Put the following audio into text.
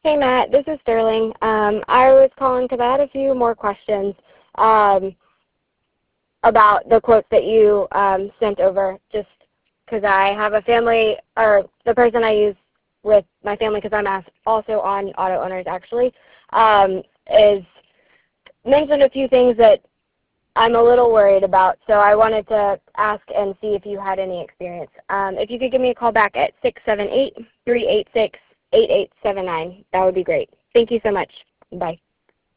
Hey Matt, this is Sterling. I was calling because I had a few more questions about the quotes that you sent over, just because I have a family, or the person I use with my family, because I'm also on Auto Owners actually, is mentioned a few things that I'm a little worried about, so I wanted to ask and see if you had any experience. If you could give me a call back at 678-386-8879, that would be great. Thank you so much. Bye.